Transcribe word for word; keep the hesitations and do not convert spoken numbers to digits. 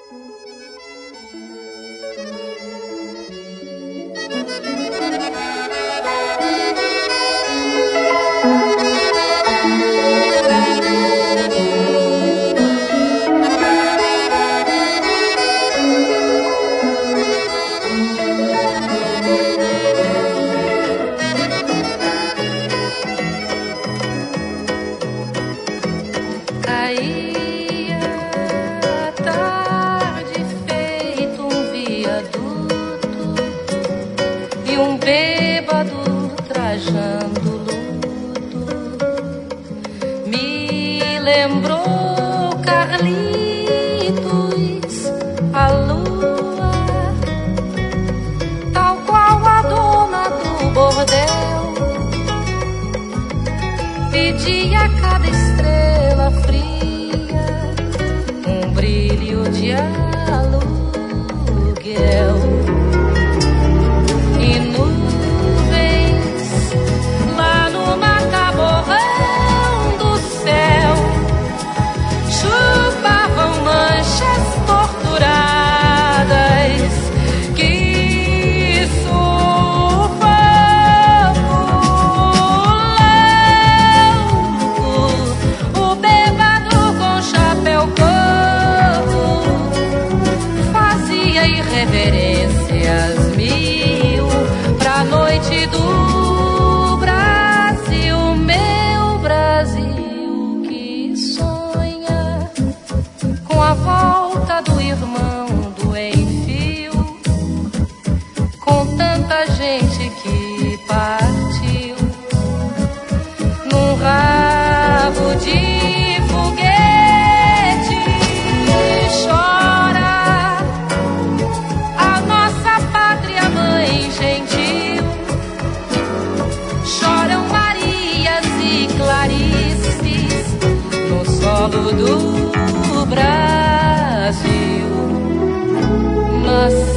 Caía a tarde feito um viaduto e um bêbado trajando luto me lembrou Carlitos, a lua, tal qual a dona do bordel, pedia a cada estrela fria um brilho de aluguel. E nuvens lá no mataborrão do céu chupavam manchas torturadas que sufoco louco, o bêbado com chapéu coco fazia irreverências mil pra noite do Brasil, meu Brasil que sonha com a volta do irmão do enfio, com tanta gente que partiu num rabo de foguete. Chora a nossa pátria mãe gentil, choram Marias e Clarices no solo do Brasil. Nossa